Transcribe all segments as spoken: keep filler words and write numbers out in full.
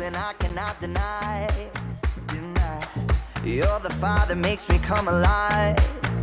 feeling I cannot deny, deny. You're the fire that makes me come alive,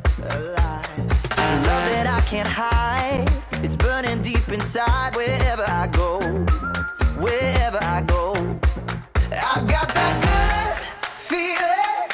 alive. It's a love that I can't hide. It's burning deep inside wherever I go, wherever I go. I've got that good feeling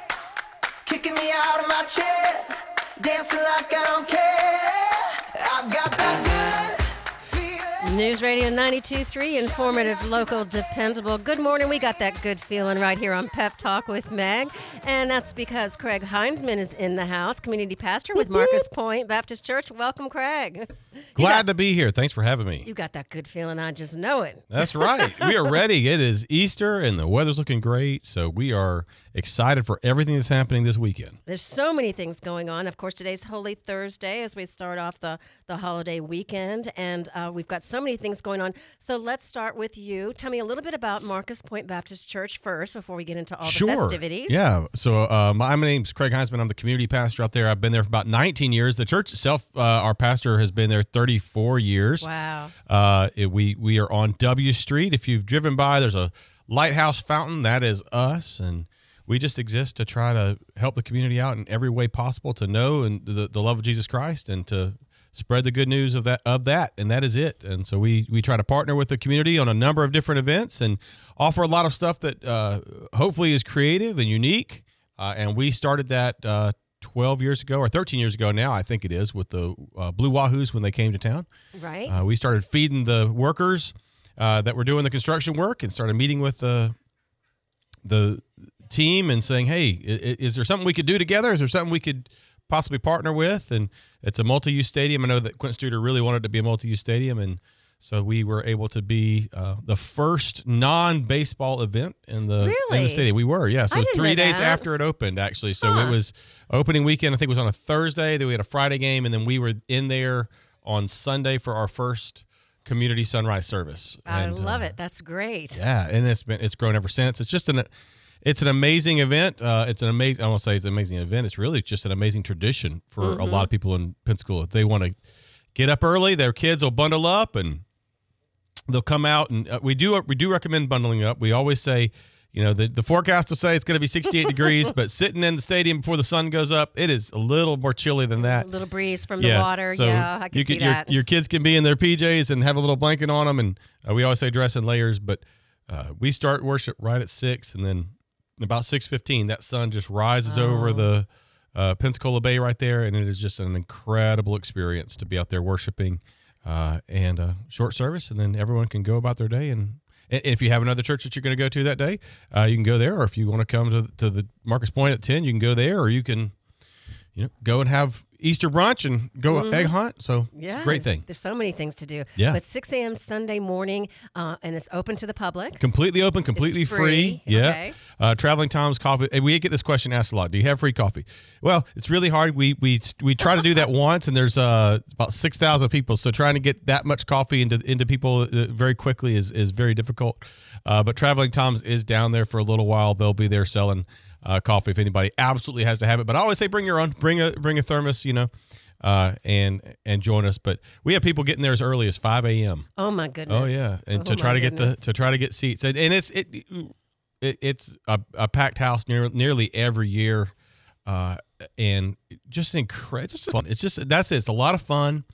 kicking me out of my chair, dancing like I don't care. I've got that good feeling. News Radio ninety-two point three, informative, local, dependable. Good morning. We got that good feeling right here on Pep Talk with Meg. And that's because Craig Heinzman is in the house, community pastor with Marcus Point Baptist Church. Welcome, Craig. Glad got, to be here. Thanks for having me. You got that good feeling. I just know it. That's right. We are ready. It is Easter, and the weather's looking great, so we are excited for everything that's happening this weekend. There's so many things going on. Of course, today's Holy Thursday as we start off the, the holiday weekend, and uh, we've got so many things going on. So let's start with you. Tell me a little bit about Marcus Point Baptist Church first before we get into all the sure. festivities. Yeah. So uh, my, my name's Craig Heinzman. I'm the community pastor out there. I've been there for about nineteen years. The church itself, uh, our pastor has been there thirty-four years. Wow. Uh, it, we, we are on W Street. If you've driven by, there's a lighthouse fountain. That is us. And we just exist to try to help the community out in every way possible to know and the, the love of Jesus Christ and to spread the good news of that, of that. And that is it. And so we, we try to partner with the community on a number of different events and offer a lot of stuff that uh, hopefully is creative and unique. Uh, and we started that uh, twelve years ago or thirteen years ago now, I think it is, with the uh, Blue Wahoos when they came to town. Right. Uh, we started feeding the workers uh, that were doing the construction work and started meeting with the the team and saying, hey, is, is there something we could do together? Is there something we could possibly partner with? And it's a multi-use stadium. I know that Quint Studer really wanted to be a multi-use stadium, and so we were able to be uh, the first non-baseball event in the, really? in the stadium. We were, yeah. So I didn't three know days that. after it opened, actually. So huh. it was opening weekend. I think it was on a Thursday. Then we had a Friday game, and then we were in there on Sunday for our first community sunrise service. I and, love uh, it. That's great. Yeah, and it's been it's grown ever since. It's just an it's an amazing event. Uh, it's an amazing. I won't say it's an amazing event. It's really just an amazing tradition for Mm-hmm. a lot of people in Pensacola. They want to get up early. Their kids will bundle up and they'll come out, and uh, we do we do recommend bundling up. We always say, you know, the, the forecast will say it's going to be sixty-eight degrees, but sitting in the stadium before the sun goes up, it is a little more chilly than that. A little breeze from yeah, the water. so yeah, I can you see can, your, that. Your kids can be in their P Js and have a little blanket on them, and uh, we always say dress in layers, but uh, we start worship right at six, and then about six fifteen, that sun just rises Oh. over the uh, Pensacola Bay right there, and it is just an incredible experience to be out there worshiping. Uh, and uh, short service, and then everyone can go about their day. And, and if you have another church that you're going to go to that day, uh, you can go there. Or if you want to come to to the Marcus Point at ten, you can go there. Or you can, you know, go and have Easter brunch and go Mhm. egg hunt. So Yeah, it's a great thing. There's so many things to do. Yeah. But six a.m. Sunday morning, uh, and it's open to the public. Completely open, completely It's free. free. Yeah. Okay. Uh, traveling times, coffee. And we get this question asked a lot. Do you have free coffee? Well, it's really hard. We we we try to do that once, and there's uh, about six thousand people. So trying to get that much coffee into into people uh, very quickly is is very difficult. Uh, but Traveling Toms is down there for a little while. They'll be there selling uh, coffee if anybody absolutely has to have it. But I always say bring your own. Bring a bring a thermos. You know. Uh, and and join us, but we have people getting there as early as five a.m. Oh my goodness. Oh yeah, and Oh, to try my to get the goodness. to try to get seats, and, and it's it, it it's a, a packed house near, nearly every year, uh, and just incredible. Just fun. It's just that's it. It's a lot of fun,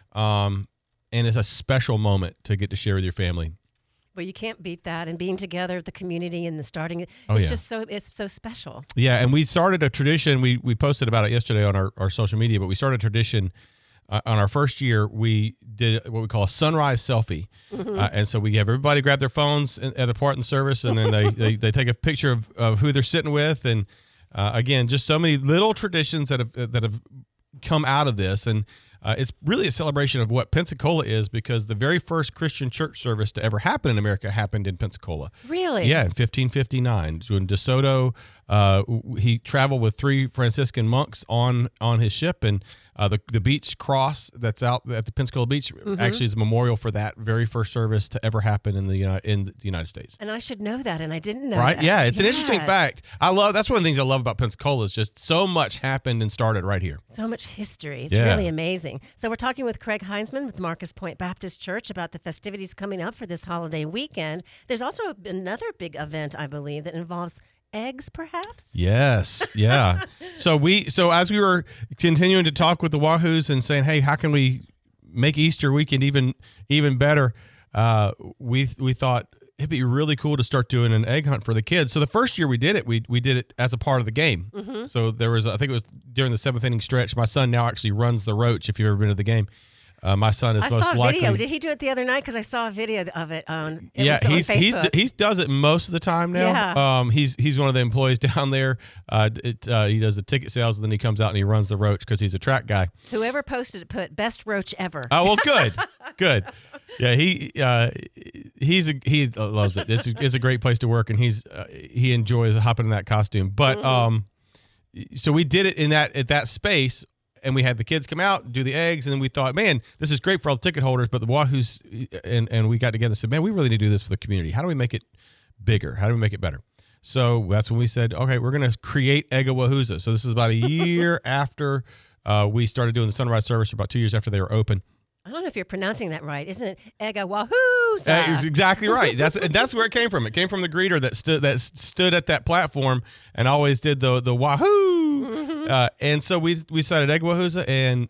um, and it's a special moment to get to share with your family. Well, you can't beat that, and being together, the community, and the starting. It's Oh, yeah. just so it's so special. Yeah, and we started a tradition. We we posted about it yesterday on our, our social media, but we started a tradition uh, on our first year. We did what we call a sunrise selfie, Mm-hmm. uh, and so we have everybody grab their phones at at a part in the service, and then they, they, they take a picture of, of who they're sitting with, and uh, again, just so many little traditions that have that have come out of this, and uh, it's really a celebration of what Pensacola is, because the very first Christian church service to ever happen in America happened in Pensacola. Really? Yeah, in fifteen fifty-nine, when DeSoto, uh, he traveled with three Franciscan monks on on his ship, and Uh, the the beach cross that's out at the Pensacola Beach Mm-hmm. actually is a memorial for that very first service to ever happen in the Uni- in the United States. And I should know that, and I didn't know Right? that. Yeah, it's an interesting Yes. fact. I love that's one of the things I love about Pensacola is just so much happened and started right here. So much history. It's Yeah. really amazing. So we're talking with Craig Heinzman with Marcus Point Baptist Church about the festivities coming up for this holiday weekend. There's also another big event, I believe, that involves eggs, perhaps? Yes, yeah. so we so as we were continuing to talk with the Wahoos and saying, hey, how can we make Easter weekend even even better? Uh, we we thought it'd be really cool to start doing an egg hunt for the kids. So the first year we did it, we we did it as a part of the game. Mm-hmm. So there was, I think it was during the seventh inning stretch. My son now actually runs the roach. If you've ever been to the game, uh, my son is I most saw a likely. video. Did he do it the other night? Because I saw a video of it on. It yeah, was on he's he's Facebook. he does it most of the time now. Yeah. Um, he's he's one of the employees down there. Uh, it, uh, he does the ticket sales, and then he comes out and he runs the roach because he's a track guy. Whoever posted it put best roach ever. Oh well, good, good. Yeah, he uh, he's a, he loves it. It's a, it's a great place to work, and he's uh, he enjoys hopping in that costume. But Mm-hmm. um, so we did it in that at that space. And we had the kids come out, do the eggs, and then we thought, man, this is great for all the ticket holders. But the Wahoos and, and we got together and said, man, we really need to do this for the community. How do we make it bigger? How do we make it better? So that's when we said, okay, we're going to create Egg-A-Wahooza. So this is about a year after uh, we started doing the sunrise service, about two years after they were open. I don't know if you're pronouncing that right, isn't it? Egga Wahoo! Uh, it was exactly right. That's and that's where it came from. It came from the greeter that stood that stood at that platform and always did the the wahoo. Mm-hmm. Uh, and so we we started Egg-A-Wahooza, and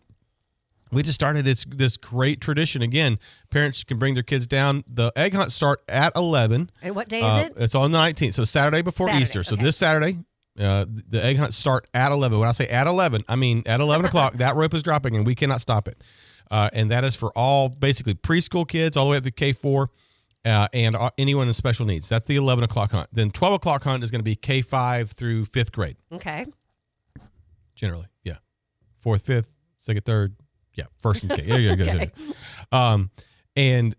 we just started this this great tradition. Again, parents can bring their kids down. The egg hunt start at eleven. And what day is Uh, it? It's on the nineteenth, so Saturday before Saturday, Easter. So okay. this Saturday, uh, the egg hunt start at eleven. When I say at eleven, I mean at eleven o'clock. That rope is dropping, and we cannot stop it. Uh, and that is for all basically preschool kids all the way up to K four uh, and uh, anyone in special needs. That's the eleven o'clock hunt. Then twelve o'clock hunt is going to be K five through fifth grade, Okay. generally. Yeah. Fourth, fifth, second, third. Yeah. First and K. Yeah, yeah, Okay. Um, and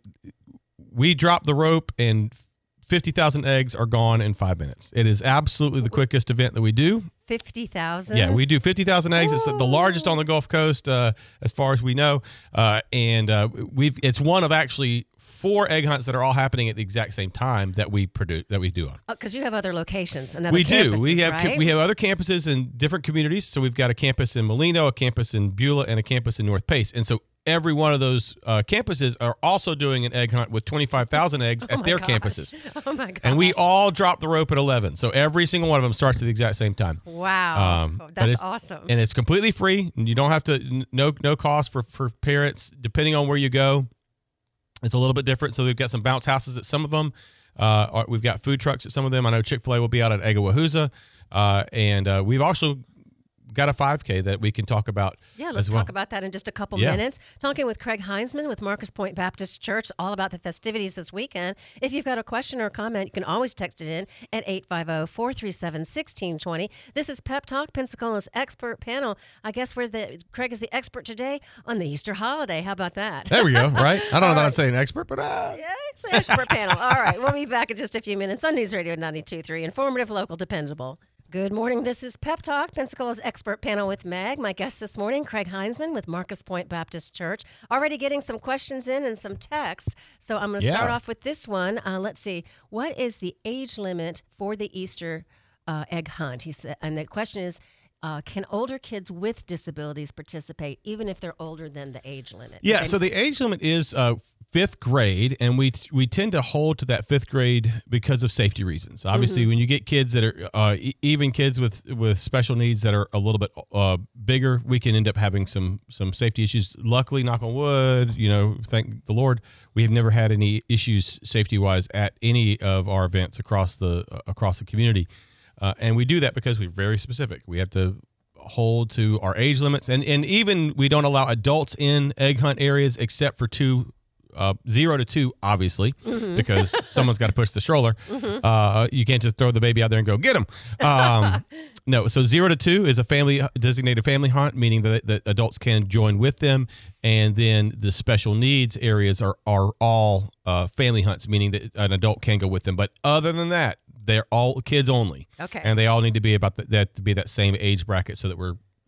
we drop the rope, and fifty thousand eggs are gone in five minutes. It is absolutely the quickest event that we do. fifty thousand? Yeah, we do fifty thousand eggs. It's the largest on the Gulf Coast, uh, as far as we know. Uh, and uh, we've it's one of actually four egg hunts that are all happening at the exact same time that we produce that we do on. Because you have other locations and other We do. campuses, We have right? we have other campuses in different communities. So we've got a campus in Molino, a campus in Beulah, and a campus in North Pace. And so every one of those uh, campuses are also doing an egg hunt with twenty-five thousand eggs Oh at my their gosh. campuses. Oh my gosh. And we all drop the rope at eleven. So every single one of them starts at the exact same time. Wow. Um, Oh, but that's it's- awesome. And it's completely free. And you don't have to, n- no no cost for, for parents, depending on where you go. It's a little bit different. So we've got some bounce houses at some of them. Uh, or- we've got food trucks at some of them. I know Chick-fil-A will be out at Egg-A-Wahooza. Uh, and uh, we've also got a five K that we can talk about. Yeah, let's as well. talk about that in just a couple Yeah. minutes. Talking with Craig Heinzman with Marcus Point Baptist Church, all about the festivities this weekend. If you've got a question or a comment, you can always text it in at eight five zero, four three seven, one six two zero. This is Pep Talk, Pensacola's expert panel. I guess we're the Craig is the expert today on the Easter holiday. How about that? There we go, right? I don't know All that right. I'd say an expert, but uh, Yeah, it's an expert panel. All right, we'll be back in just a few minutes on News Radio ninety-two point three. Informative, local, dependable. Good morning. This is Pep Talk, Pensacola's expert panel with Meg. My guest this morning, Craig Heinzman with Marcus Point Baptist Church. Already getting some questions in and some texts. So I'm going to start Yeah. off with this one. Uh, let's see. What is the age limit for the Easter uh, egg hunt? He said, and the question is, uh, can older kids with disabilities participate, even if they're older than the age limit? yeah. And- So the age limit is uh, fifth grade, and we we tend to hold to that fifth grade because of safety reasons. Obviously, Mm-hmm. when you get kids that are uh, e- even kids with with special needs that are a little bit uh, bigger, we can end up having some some safety issues. Luckily, knock on wood, you know, thank the Lord, we have never had any issues safety wise at any of our events across the uh, across the community. Uh, and we do that because we're very specific. We have to hold to our age limits, and and even we don't allow adults in egg hunt areas except for two. Uh, zero to two, obviously, Mm-hmm. because someone's got to push the stroller. Uh, you can't just throw the baby out there and go get him. Um, no, so zero to two is a family designated family hunt, meaning that, that adults can join with them, and then the special needs areas are are all uh, family hunts, meaning that an adult can go with them. But other than that, they're all kids only. Okay. and they all need to be about the, that to be that same age bracket, so that we're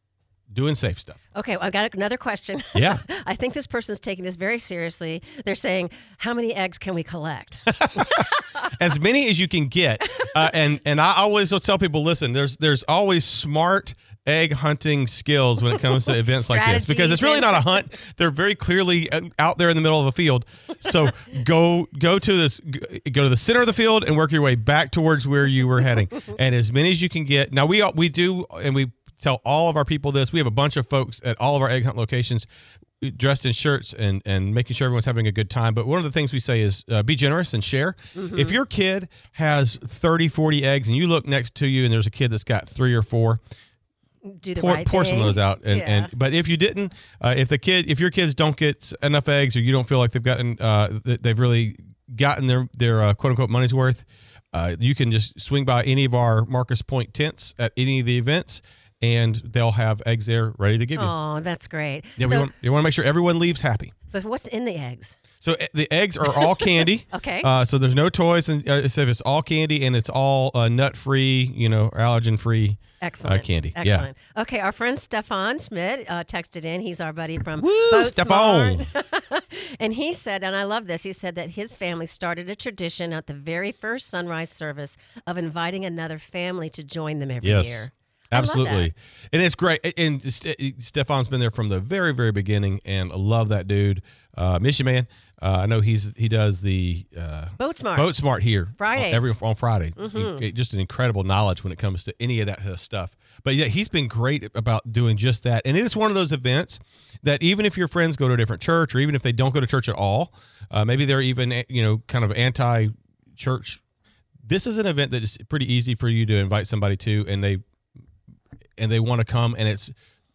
doing safe stuff. Okay, well, I got another question. Yeah. I think this person's taking this very seriously. They're saying, how many eggs can we collect? As many as you can get. Uh, and and I always will tell people, listen, there's there's always smart egg hunting skills when it comes to events like this, because it's really not a hunt. They're very clearly out there in the middle of a field. So go go to this go to the center of the field and work your way back towards where you were heading, and as many as you can get. Now we we do, and we tell all of our people this. We have a bunch of folks at all of our egg hunt locations dressed in shirts and and making sure everyone's having a good time. But one of the things we say is uh, be generous and share. Mm-hmm. If your kid has thirty, forty eggs and you look next to you and there's a kid that's got three or four, do the pour, right pour thing. some of those out. And, yeah. and but if you didn't, uh, if the kid, if your kids don't get enough eggs, or you don't feel like they've gotten, uh, they've really gotten their their uh, quote unquote money's worth, uh, you can just swing by any of our Marcus Point tents at any of the events, and they'll have eggs there ready to give you. Oh, that's great. Yeah, so, we want, you want to make sure everyone leaves happy. So what's in the eggs? So uh, the eggs are all candy. Okay. Uh, so there's no toys, and uh, so it's all candy, and it's all uh, nut-free, you know, allergen-free. Excellent. Uh, candy. Excellent. Yeah. Okay, our friend Stefan Schmidt uh, texted in. He's our buddy from Woo, Boat Stefan. Smart. And he said, and I love this, he said that his family started a tradition at the very first sunrise service of inviting another family to join them every Yes. year. Absolutely. And it's great. And St- Stefan's been there from the very, very beginning, and I love that dude. Uh, miss you, man. Uh, I know he's he does the uh, Boat Smart. Boat Smart here Fridays. on, every on Friday. Mm-hmm. He- just an incredible knowledge when it comes to any of that kind of stuff. But yeah, he's been great about doing just that. And it is one of those events that even if your friends go to a different church, or even if they don't go to church at all, uh, maybe they're even you know kind of anti-church. This is an event that is pretty easy for you to invite somebody to, and they and they want to come, and it's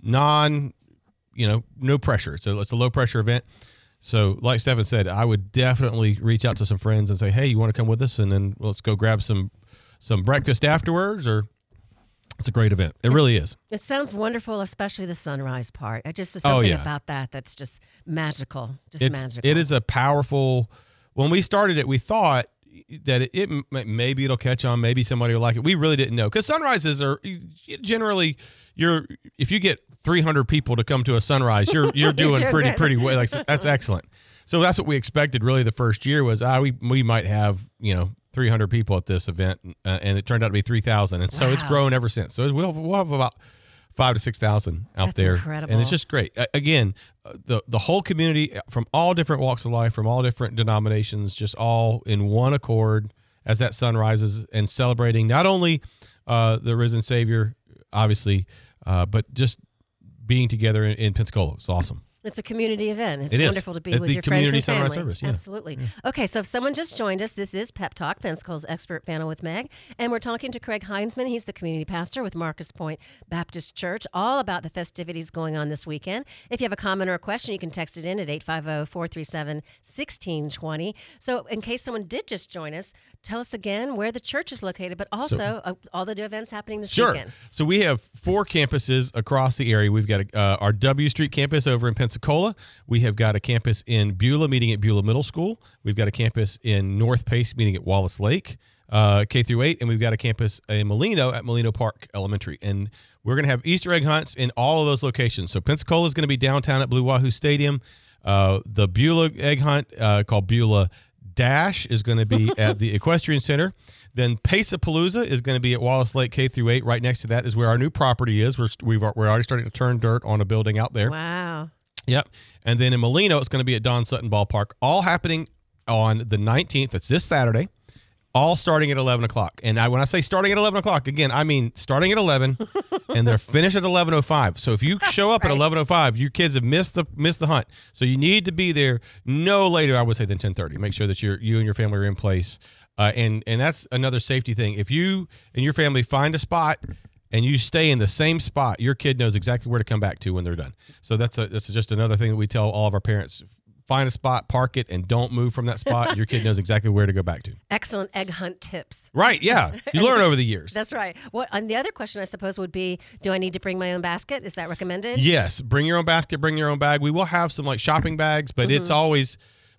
non, you know, no pressure. So it's a low pressure event. So like Stephen said, I would definitely reach out to some friends and say, hey, you want to come with us? And then let's go grab some, some breakfast afterwards, or it's a great event. It really is. It sounds wonderful, especially the sunrise part. I just, there's Oh, something yeah. about that that's just magical. Just It's, magical. it is a powerful, when we started it, we thought that it, it maybe it'll catch on, maybe somebody will like it. We really didn't know, because sunrises are generally, you're if you get three hundred people to come to a sunrise, you're you're doing You're pretty good. pretty well. Like, that's excellent. So that's what we expected. Really, the first year was ah we we might have you know three hundred people at this event, uh, and it turned out to be three thousand, and so it's Wow. grown ever since. So we'll we'll have about five to six thousand out That's there, incredible. and it's just great. Uh, again, uh, the the whole community from all different walks of life, from all different denominations, just all in one accord as that sun rises, and celebrating not only uh, the risen Savior, obviously, uh, but just being together in, in Pensacola. It's awesome. It's a community event. It's It is. wonderful to be It's with the your community friends and sunrise family. service, yeah. Absolutely. Okay, so if someone just joined us, this is Pep Talk, Pensacola's expert panel with Meg, and we're talking to Craig Heinzman. He's the community pastor with Marcus Point Baptist Church, all about the festivities going on this weekend. If you have a comment or a question, you can text it in at eight five zero, four three seven, one six two zero. So in case someone did just join us, tell us again where the church is located, but also uh, all the events happening this Sure. weekend. So we have four campuses across the area. We've got a, uh, our W Street campus over in Pensacola. We have got a campus in Beulah, meeting at Beulah Middle School. We've got a campus in North Pace, meeting at Wallace Lake, uh, K through eight, and we've got a campus in Molino at Molino Park Elementary. And we're going to have Easter egg hunts in all of those locations. So Pensacola is going to be downtown at Blue Wahoo Stadium. Uh, the Beulah egg hunt uh, called Beulah Dash is going to be at the Equestrian Center. Then Pace-A-Palooza is going to be at Wallace Lake K through eight. Right next to that is where our new property is. We're we've we're already starting to turn dirt on a building out there. Wow. Yep. And then in Molino, it's going to be at Don Sutton Ballpark, all happening on the nineteenth. That's this Saturday, all starting at eleven o'clock. And I, when I say starting at eleven o'clock, again, I mean starting at eleven, and they're finished at eleven oh five. So if you show up Right. at eleven oh five, your kids have missed the missed the hunt. So you need to be there no later, I would say, than ten thirty. Make sure that you're, you and your family are in place. Uh, and, and that's another safety thing. If you and your family find a spot and you stay in the same spot, your kid knows exactly where to come back to when they're done. So that's a, that's just another thing that we tell all of our parents. Find a spot, park it, and don't move from that spot. Your kid knows exactly where to go back to. Excellent egg hunt tips. Right, yeah. You learn over the years. That's right. What? And the other question, I suppose, would be, do I need to bring my own basket? Is that recommended? Yes, bring your own basket, bring your own bag. We will have some like shopping bags, but it's always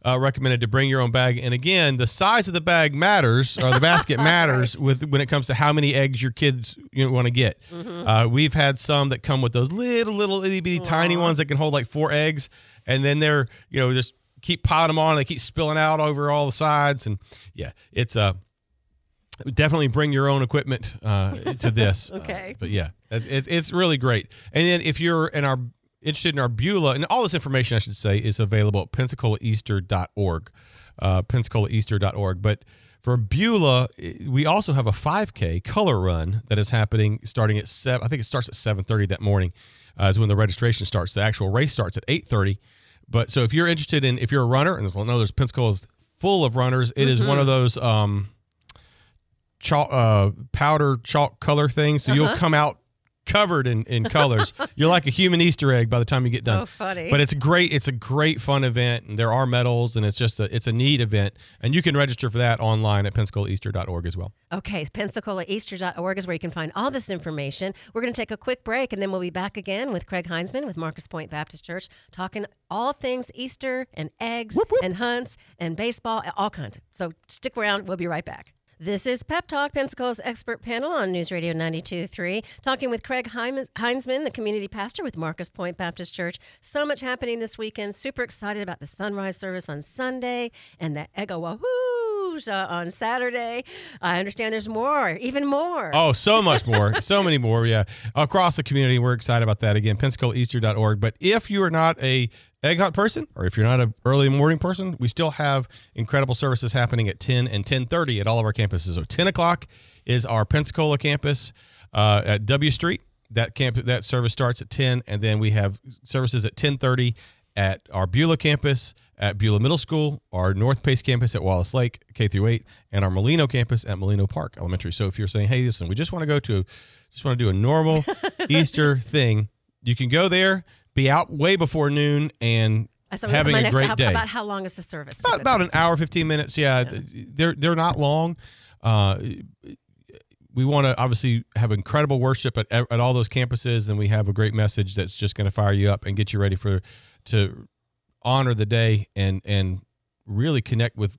uh, recommended to bring your own bag. And again, the size of the bag matters, or the basket matters right. with when it comes to how many eggs your kids you know, want to get. Mm-hmm. Uh, we've had some that come with those little, little itty bitty tiny ones that can hold like four eggs, and then they're you know just keep piling them on. And they keep spilling out over all the sides, and yeah, it's a. Uh, Definitely bring your own equipment uh, to this. okay. Uh, but yeah, it, it's really great. And then if you're in our interested in our Beulah, and all this information, I should say, is available at pensacola easter dot org, uh, pensacola easter dot org. But for Beulah, we also have a five K color run that is happening starting at seven. I think it starts at seven thirty that morning. Uh, is when the registration starts. The actual race starts at eight thirty. But so if you're interested in, if you're a runner, and there's, I know there's Pensacola's full of runners. It mm-hmm. is one of those. Um, Chalk, uh, powder chalk color things, so uh-huh. you'll come out covered in, in colors. You're like a human Easter egg by the time you get done. Oh, funny! But it's great. It's a great fun event, and there are medals, and it's just a it's a neat event. And you can register for that online at pensacola easter dot org as well. Okay, pensacola easter dot org is where you can find all this information. We're going to take a quick break, and then we'll be back again with Craig Heinzman with Marcus Point Baptist Church, talking all things Easter and eggs whoop, whoop. and hunts and baseball, all kinds. So stick around. We'll be right back. This is Pep Talk, Pensacola's expert panel on News Radio ninety-two point three, talking with Craig Heinzman, the community pastor with Marcus Point Baptist Church. So much happening this weekend. Super excited about the sunrise service on Sunday and the Ego Wahoos uh, on Saturday. I understand there's more, even more. Oh, so much more. So many more, yeah. Across the community, we're excited about that. Again, pensacola easter dot org. But if you are not a egg hunt person, or if you're not an early morning person, we still have incredible services happening at ten and ten thirty at all of our campuses. So ten o'clock is our Pensacola campus uh, at W Street. That camp that service starts at ten, and then we have services at ten thirty at our Beulah campus at Beulah Middle School, our North Pace campus at Wallace Lake K through eight, and our Molino campus at Molino Park Elementary. So if you're saying, hey, listen, we just want to go to, just want to do a normal Easter thing, you can go there. Be out way before noon and so having a great how, day. About how long is the service? About, about an hour, fifteen minutes. Yeah, yeah. they're they're not long. Uh, we want to obviously have incredible worship at at all those campuses, and we have a great message that's just going to fire you up and get you ready for to honor the day and and really connect with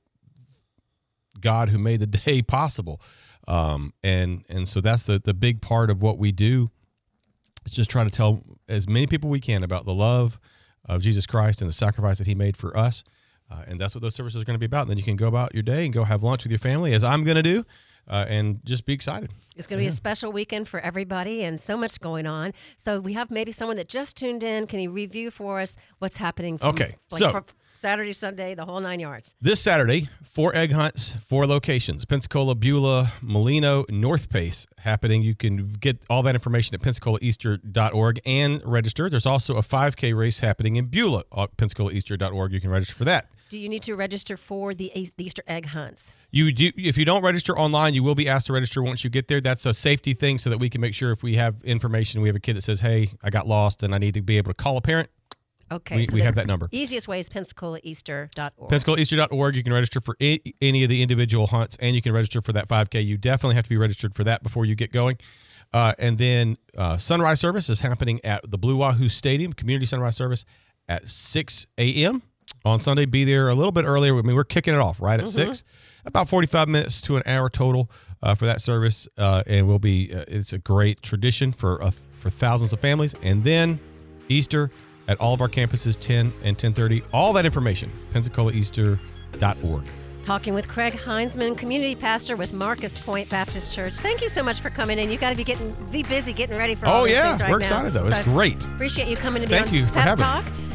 God who made the day possible. Um, and and so that's the the big part of what we do. It's just try to tell as many people we can about the love of Jesus Christ and the sacrifice that he made for us. Uh, and that's what those services are going to be about. And then you can go about your day and go have lunch with your family, as I'm going to do, uh, and just be excited. It's going to be a special weekend for everybody and so much going on. So we have maybe someone that just tuned in. Can you review for us what's happening? From, okay. Like so from Saturday, Sunday, the whole nine yards. This Saturday, four egg hunts, four locations: Pensacola, Beulah, Molino, North Pace happening. You can get all that information at pensacola easter dot org and register. There's also a five K race happening in Beulah at pensacola easter dot org. You can register for that. Do you need to register for the, the Easter egg hunts? You do. If you don't register online, you will be asked to register once you get there. That's a safety thing so that we can make sure if we have information, we have a kid that says, hey, I got lost and I need to be able to call a parent. Okay. We, so we have that number. Easiest way is pensacola easter dot org. pensacola easter dot org. You can register for any, any of the individual hunts, and you can register for that five K. You definitely have to be registered for that before you get going. Uh, and then uh, sunrise service is happening at the Blue Wahoo Stadium, community sunrise service at six a.m. on Sunday. Be there a little bit earlier. I mean, we're kicking it off right at mm-hmm. six. About forty-five minutes to an hour total uh, for that service, uh, and we'll be. Uh, it's a great tradition for uh, for thousands of families. And then Easter at all of our campuses, ten and ten thirty. All that information, pensacola easter dot org. Talking with Craig Heinzman, community pastor with Marcus Point Baptist Church. Thank you so much for coming in. You got to be getting be busy getting ready for all oh, these yeah. things right We're now. excited, though. So it's great. Appreciate you coming to be Thank on you for Pep having Talk. me.